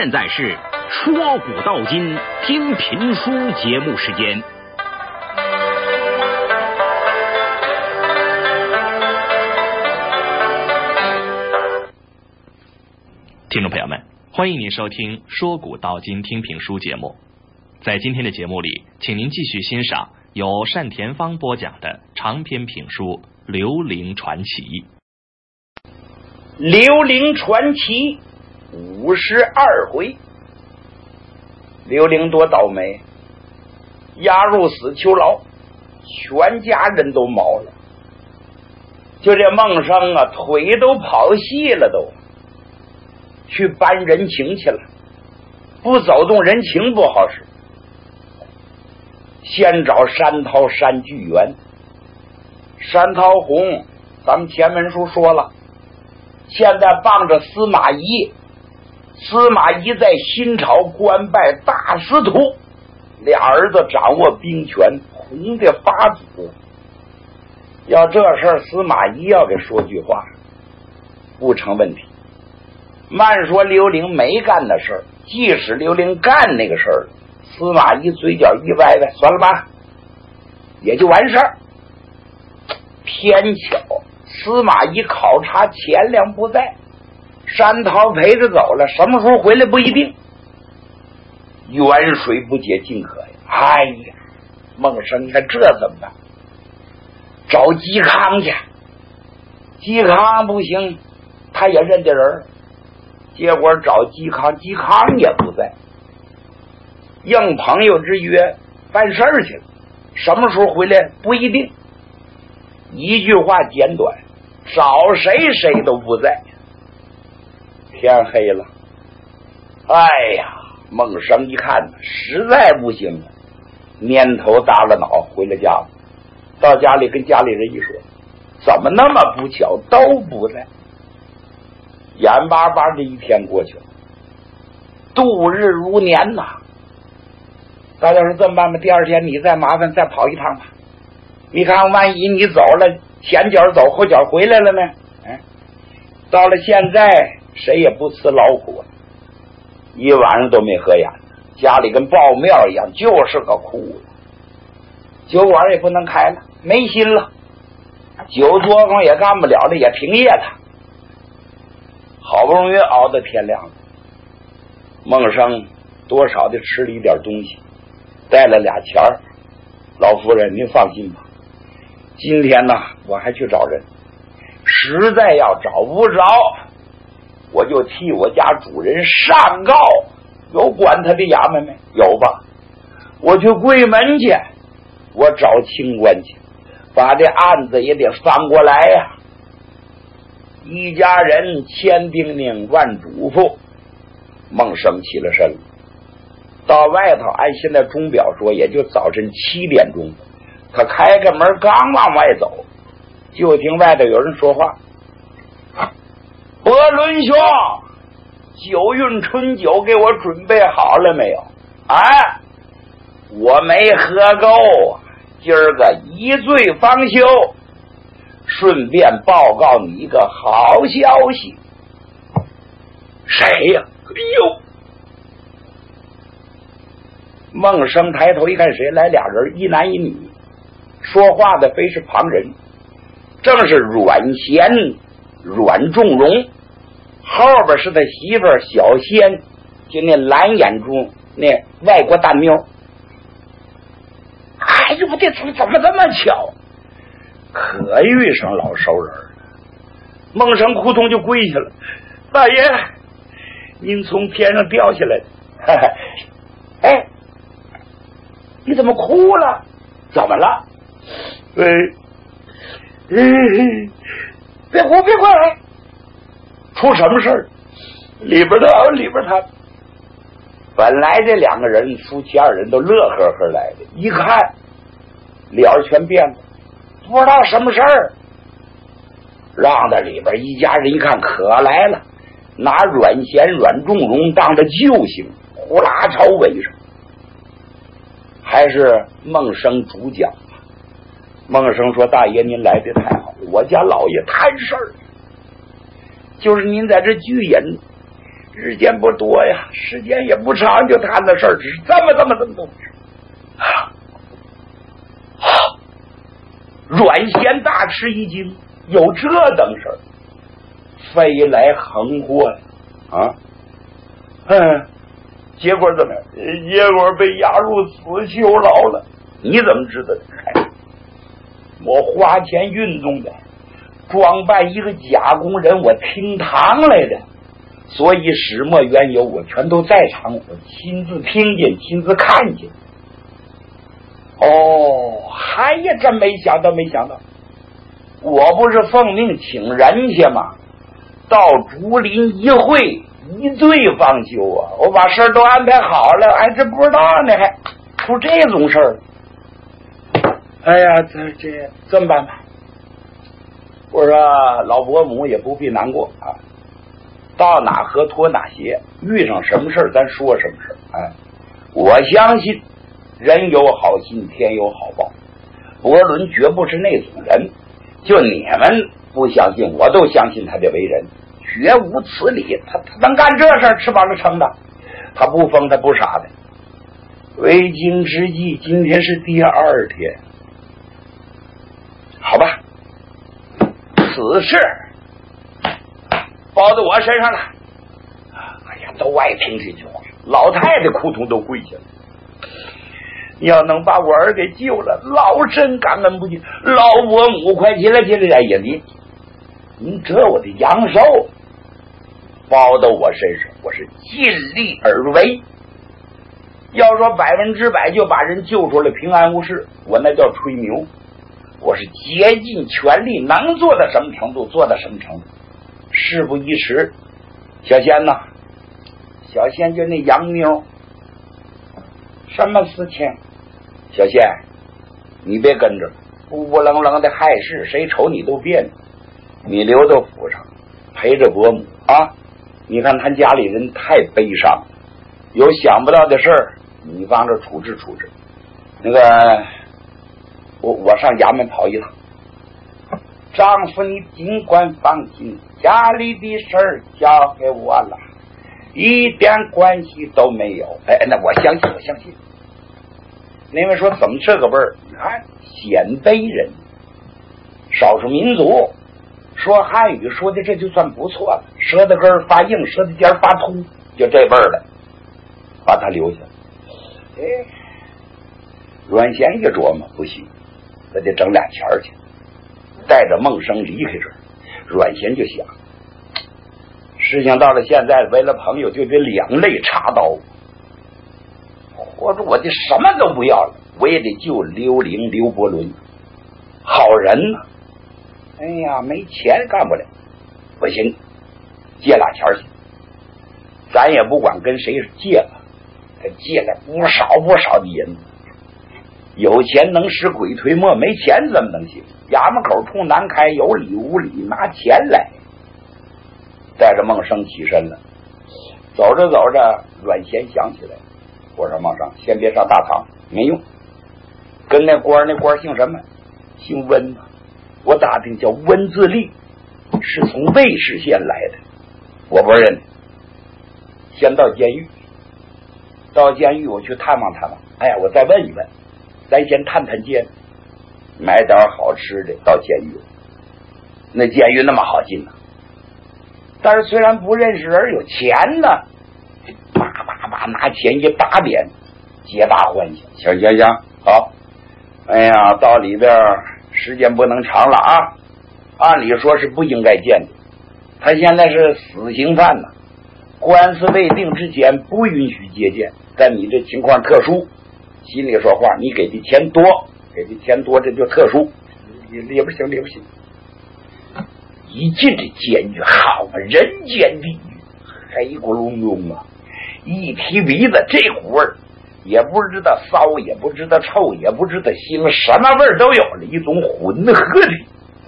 现在是说古道今听评书节目时间。 听众朋友们，欢迎您收听说古道今听评书节目。在今天的节目里，请您继续欣赏由单田芳播讲的长篇评书《刘伶传奇》。 刘伶传奇52回。刘伶多倒霉，押入死囚牢，全家人都毛了。就这孟生啊，腿都跑细了，都去搬人情去了，不走动人情不好使。先找山涛山巨源，山涛红咱们前文书说了，现在傍着司马懿，司马懿在新朝官拜大司徒，俩儿子掌握兵权，红的发紫。要这事儿司马懿要给说句话不成问题。慢说刘伶没干的事儿，即使刘伶干那个事儿，司马懿嘴角一歪歪，算了吧，也就完事儿。偏巧司马懿考察钱粮不在，山涛陪着走了，什么时候回来不一定。远水不解近渴呀！哎呀，孟生，你看这怎么办？找嵇康去。嵇康不行，他也认得人，结果找嵇康，嵇康也不在。应朋友之约办事儿去了，什么时候回来不一定。一句话简短，找谁谁都不在。天黑了，哎呀，孟生一看实在不行了，蔫头耷了脑回了家了。到家里跟家里人一说，怎么那么不巧都不在。眼巴巴的一天过去了，度日如年呐。大家说这么办吧，第二天你再麻烦再跑一趟吧，你看万一你走了，前脚走后脚回来了呢？到了现在谁也不辞劳苦，一晚上都没合眼，家里跟爆庙一样，就是个哭。酒馆也不能开了，没心了，酒作坊也干不了了，也停业了。好不容易熬到天亮了，孟生多少的吃了一点东西，带了俩钱儿。老夫人您放心吧，今天呢我还去找人，实在要找不着，我就替我家主人上告。有管他的衙门没有吧？我去柜门去，我找清官去，把这案子也得翻过来呀。一家人千叮咛万嘱咐，孟生起了身了。到外头按现在钟表说也就早晨7点钟，他开个门刚往外走，就听外头有人说话：伯伦兄，九运春酒给我准备好了没有？哎，我没喝够，今儿个一醉方休，顺便报告你一个好消息。谁呀？哎呦！孟生抬头一看，谁来？俩人，一男一女，说话的非是旁人，正是阮咸、阮仲荣，后边是他媳妇小仙，就那蓝眼珠那外国大妞。哎呦，这怎么这么巧？可遇上老熟人了。孟生扑通就跪下了：大爷，您从天上掉下来的。哎，你怎么哭了？怎么了？别哭别哭，出什么事儿？里边他本来这两个人夫妻二人都乐呵呵来的，一看脸全变了，不知道什么事儿。让在里边一家人一看可来了，拿阮咸、阮仲荣当着救星，呼啦朝围上。还是孟生主讲。孟生说：大爷您来的太好，我家老爷摊事儿，就是您在这聚饮， 时间不多呀，时间也不长，就谈的事儿，只是这么多阮咸大吃一惊，有这等事儿，飞来横祸呀！结果怎么样？结果被押入死囚牢了。你怎么知道的？我花钱运动的，装扮一个假工人，我听堂来的，所以始末缘由我全都在场，我亲自听见，亲自看见。还也真没想到，我不是奉命请人去吗？到竹林一会，一醉方休啊！我把事儿都安排好了，还真不知道呢，还出这种事儿。哎呀，这怎么办吧？我说老伯母也不必难过啊，到哪河脱哪鞋，遇上什么事儿咱说什么事儿。我相信人有好心，天有好报。伯伦绝不是那种人，就你们不相信，我都相信他的为人，绝无此理。他能干这事儿，吃饱了撑的，他不疯，他不傻的。为今之计，今天是第2天，好吧，此事包到我身上了。哎呀，都爱听这句话，老太太哭痛都跪下了。你要能把我儿给救了，老身感恩不尽。老伯母快起来！哎呀，您这我的阳寿包到我身上，我是尽力而为。要说100%就把人救出来平安无事，我那叫吹牛。我是竭尽全力，能做到什么程度做到什么程度。事不宜迟，小仙呐，小仙就那洋妞，什么事情？小仙，你别跟着，不愣愣的害事，谁瞅你都别扭。你留到府上陪着伯母啊！你看他家里人太悲伤，有想不到的事儿，你帮着处置处置。那个，我上衙门跑一趟。丈夫，你尽管放心，家里的事儿交给我了，一点关系都没有。那我相信。那位说怎么这个味儿？你看鲜卑人，少数民族，说汉语说的这就算不错了，舌头根发硬，舌头尖发秃，就这味儿了，把他留下。阮咸一琢磨，不行，他得整俩钱去，带着孟生离开这儿。阮咸就想，事情到了现在，为了朋友就得两肋插刀，或者我就什么都不要了，我也得救刘伶、刘伯伦，好人呢。哎呀，没钱干不了，不行，借俩钱去。咱也不管跟谁借了，他借了不少的银子。有钱能使鬼推磨，没钱怎么能行？衙门口冲南开，有理无理，拿钱来。带着孟生起身了，走着走着，阮咸想起来，我说孟生，先别上大堂，没用。跟那官姓什么？姓温。我打听叫温自立，是从魏氏县来的，我不认。先到监狱，我去探望探望。哎呀，我再问一问，咱先探监，买点好吃的到监狱。那监狱那么好进呢，但是虽然不认识人，有钱呢，叭拿钱一打点，皆大欢喜。行，好。哎呀，到里边时间不能长了啊！按理说是不应该见的，他现在是死刑犯呢，官司未定之前不允许接见。但你这情况特殊，心里说话，你给的钱多，这就特殊，也不行。一进这监狱，好嘛，人间地狱，黑咕隆咚啊！一提鼻子，这股味儿。也不知道骚，也不知道臭，也不知道腥，什么味儿都有了，一种混合体。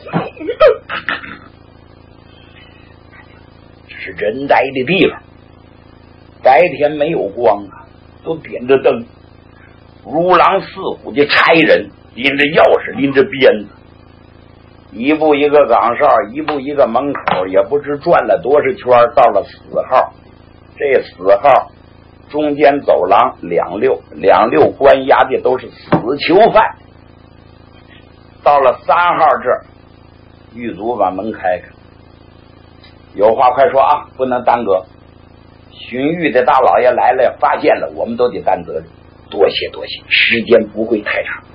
这是人待的地方，白天没有光啊，都点着灯，如狼似虎的差人拎着钥匙，拎着鞭子，一步一个岗哨，一步一个门口，也不知转了多少圈，到了4号。 这4号中间走廊2溜关押的都是死囚犯。到了3号这儿，狱卒把门开开，有话快说啊，不能耽搁。巡狱的大老爷来了，发现了，我们都得担责任。多谢多谢，时间不会太长。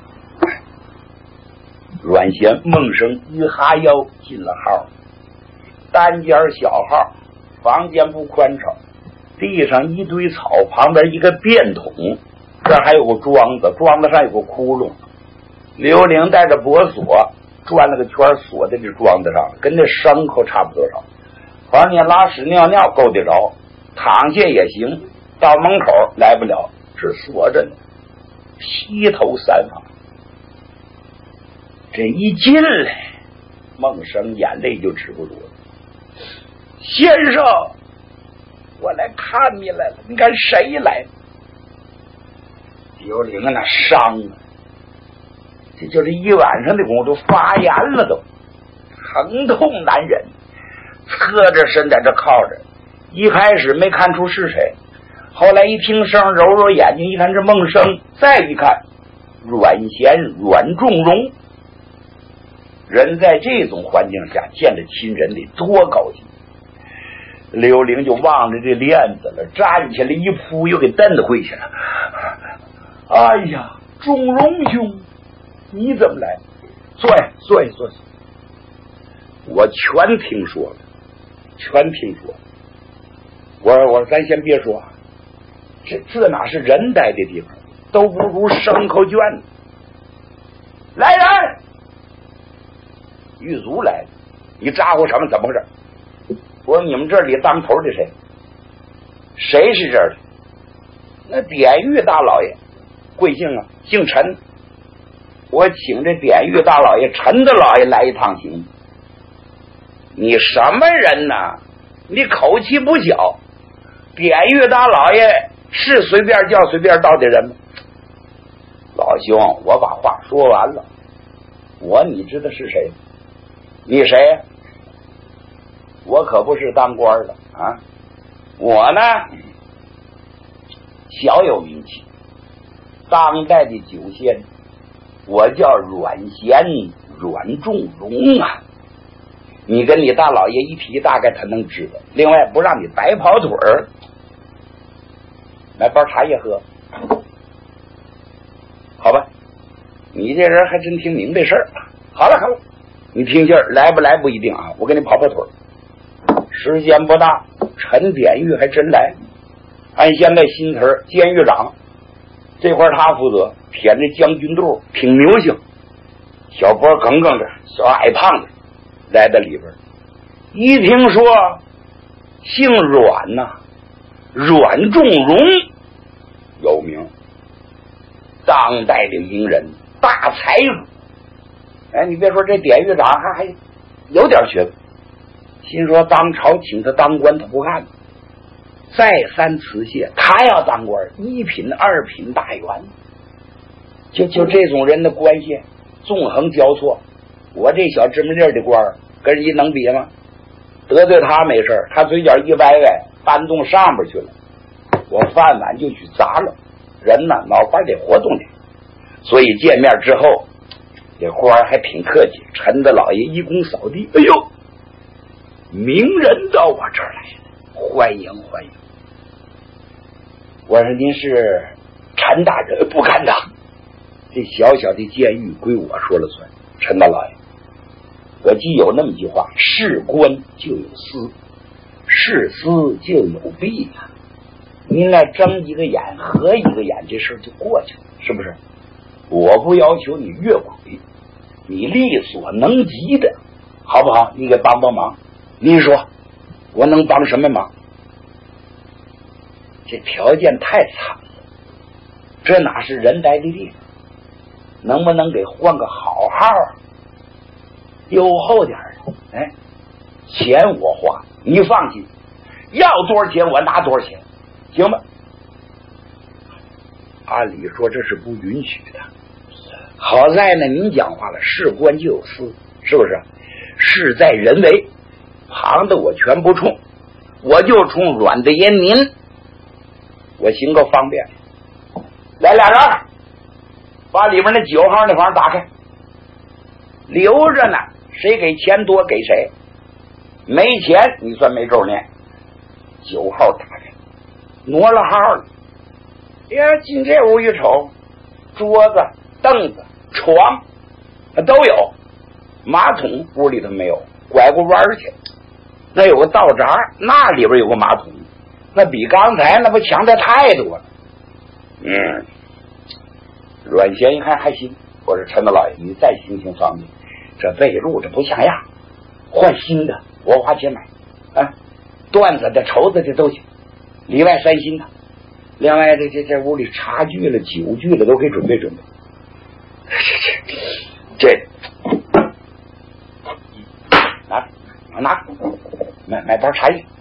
阮咸、孟生一哈腰进了号，单间小号，房间不宽敞，地上一堆草，旁边一个便桶，这还有个桩子，桩子上有个窟窿。刘玲带着脖锁转了个圈，锁在这桩子上，跟那牲口差不多少。反正你拉屎尿尿够得着，躺下也行，到门口来不了，是锁着呢。西头3房，这一进来，孟生眼泪就止不住了。先生，我来看你来了，你看谁来？刘玲那伤啊，这就是一晚上的功夫都发炎了，都疼痛难忍，侧着身在这靠着。一开始没看出是谁，后来一听声，揉揉眼睛，一看是孟生，再一看阮咸、阮仲荣。人在这种环境下见着亲人得多高兴。刘玲就望着这链子了，站起来一扑，又给蹬回去了。哎呀，仲荣兄，你怎么来？坐下，坐下，坐下。我全听说了，全听说了。我说咱先别说，这哪是人待的地方，都不如牲口圈。来人！狱卒来了，你咋呼什么？怎么回事？我说你们这里当头的谁？谁是这儿的？那典狱大老爷，贵姓啊？姓陈。我请这典狱大老爷陈大老爷来一趟行。你什么人呢？你口气不小。典狱大老爷是随便叫随便到的人吗？老兄，我把话说完了。你知道是谁？你谁？我可不是当官的啊！我呢，小有名气，当代的酒仙，我叫阮咸、阮仲荣啊。你跟你大老爷一提，大概他能知道。另外，不让你白跑腿儿，来包茶叶喝，好吧？你这人还真挺明白事儿。好了好了，你听信儿来不来不一定啊，我给你跑跑腿儿。时间不大，陈典狱还真来。按现在新词儿，监狱长这块他负责，舔着将军肚，挺牛性，小波耿耿的，小矮胖子来到里边。一听说姓阮呐，阮仲荣有名，当代的名人，大才主。哎，你别说这典狱长还有点学问。心说当朝请他当官，他不干，再三辞谢。他要当官，1品2品大员，就这种人的关系纵横交错。我这小芝麻粒的官跟人家能比吗？得罪他没事，他嘴角一歪歪，搬动上边去了，我饭碗就去砸了。人呢，脑瓜得活动点。所以见面之后，这官还挺客气。陈大老爷一躬扫地，哎呦，名人到我这儿来了，欢迎欢迎。我说您是陈大人？不敢当，这小小的监狱归我说了算。陈大老爷，我记有那么一句话，是官就有私，是私就有弊呀。您来睁一个眼合一个眼，这事儿就过去了，是不是？我不要求你越轨，你力所能及的，好不好？你给帮帮忙。您说我能帮什么忙？这条件太惨了，这哪是人待的地方？能不能给换个好号，优厚点的？哎，钱我花，你放心，要多少钱我拿多少钱，行吧？按理说这是不允许的，好在呢您讲话了，事官就有私，是不是？事在人为，旁的我全不冲， 我就冲软的烟您，我行个方便。来俩人，把里边那9号那房打开，留着呢，谁给钱多给谁，没钱你算没咒念。9号打开，挪了号了。呀，进这屋一瞅，桌子、凳子、床都有，马桶屋里头没有，拐过弯去。那有个道闸，那里边有个马桶，那比刚才那不强的太多了。阮贤一看还行，我说陈大老爷，你再行行方便，这被褥这不像样，换新的，我花钱买啊，缎子的、绸子的都行，里外3新的。另外这屋里茶具了、酒具了都给准备准备。这拿买包茶叶。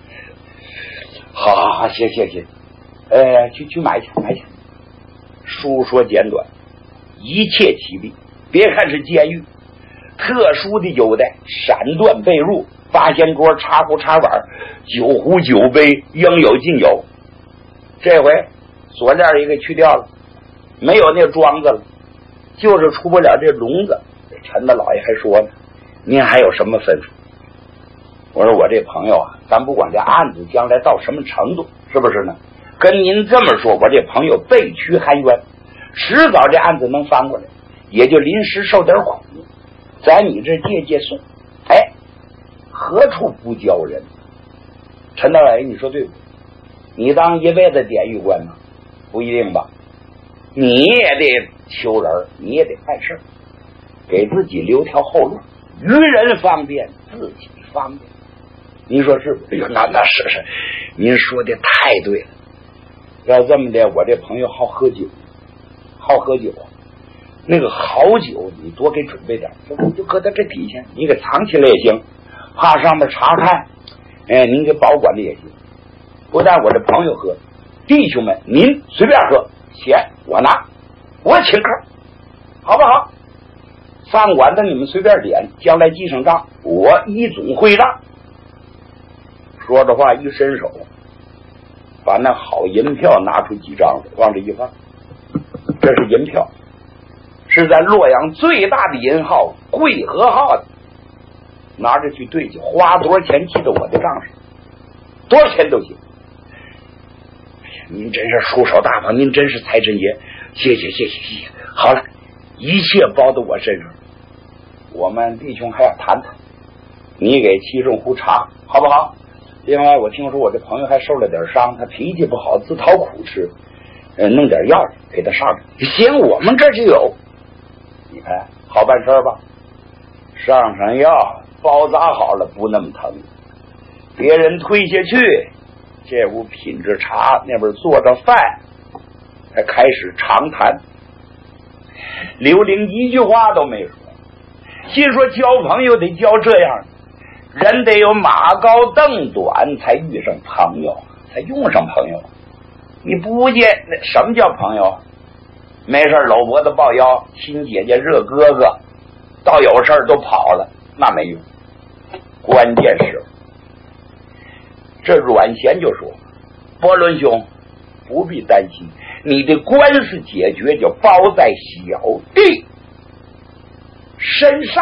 好，谢。去买去。书说简短，一切齐备。别看是监狱，特殊的有的闪缎被褥、八仙桌、茶壶茶碗、酒壶酒杯，应有尽有。这回锁链也给去掉了，没有那桩子了，就是出不了这笼子。陈大老爷还说呢，您还有什么吩咐？我说我这朋友啊，咱不管这案子将来到什么程度，是不是呢？跟您这么说，我这朋友被屈含冤，迟早这案子能翻过来，也就临时受点苦，在你这借宿，哎，何处不教人？陈大老爷，你说对不对？你当一辈子典狱官吗？不一定吧。你也得求人，你也得办事，给自己留条后路，于人方便，自己方便。您说是不是？那是，您说的太对了。要这么的，我这朋友好喝酒，那个好酒你多给准备点，就搁在这底下，你给藏起来也行，怕上面查看，您给保管的也行。不但我这朋友喝，弟兄们您随便喝，钱我拿，我请客，好不好？饭馆的你们随便点，将来记上账，我一总会账。说着话一伸手，把那好银票拿出几张来，往这一放，这是银票，是在洛阳最大的银号贵和号的，拿着去兑去，花多少钱记到我的账上，多少钱都行。您真是出手大方，您真是财神爷，谢谢。好了，一切包到我身上，我们弟兄还要谈谈，你给沏上壶茶好不好？另外我听说我这朋友还受了点伤，他脾气不好，自讨苦吃，弄点药给他上上。行，我们这就有，你看好办事吧？上药，包扎好了，不那么疼。别人推下去，这屋品着茶，那边做着饭，才开始长谈。刘玲一句话都没说，心说交朋友得交这样，人得有马高凳短，才遇上朋友，才用上朋友。你不见什么叫朋友？没事搂脖子抱腰，亲姐姐热哥哥，到有事都跑了，那没用。关键是这阮贤就说，伯伦兄不必担心，你的官司解决就包在小弟身上。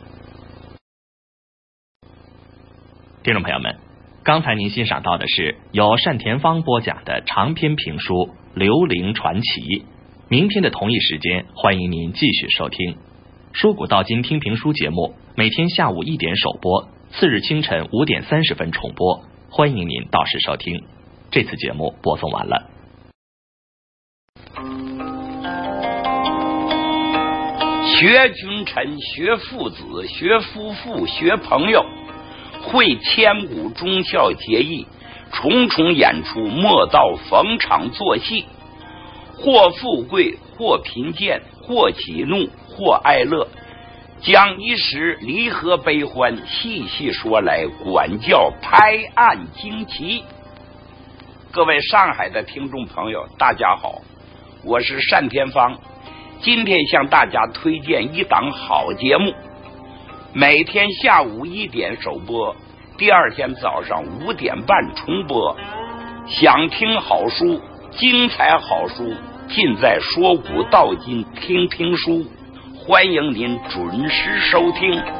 听众朋友们，刚才您欣赏到的是由单田芳播讲的长篇评书《刘伶传奇》。明天的同一时间，欢迎您继续收听说古道今听评书节目，每天下午1点首播，次日清晨5点30分重播，欢迎您到时收听。这次节目播送完了。 学君臣，学父子，学夫妇，学朋友，会千古忠孝节义，重重演出，莫道逢场作戏，或富贵，或贫贱，或喜怒，或哀乐，将一时离合悲欢，细细说来，管教拍案惊奇。各位上海的听众朋友，大家好，我是单田芳，今天向大家推荐一档好节目，每天下午1点首播， 第二天早上5点半重播。想听好书，精彩好书尽在说古道今听评书，欢迎您准时收听。